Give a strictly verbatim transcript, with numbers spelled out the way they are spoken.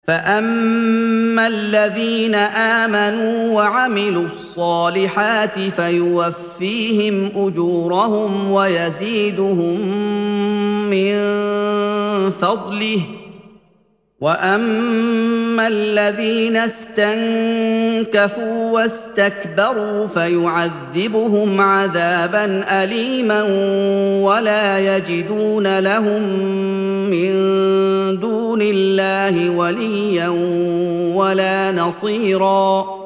فاما الذين امنوا وعملوا الصالحات فيوفيهم اجورهم ويزيدهم من فضله واما الذين استنكفوا واستكبروا فيعذبهم عذابا اليما ولا يجدون لهم من دون الله وليا ولا نصيرا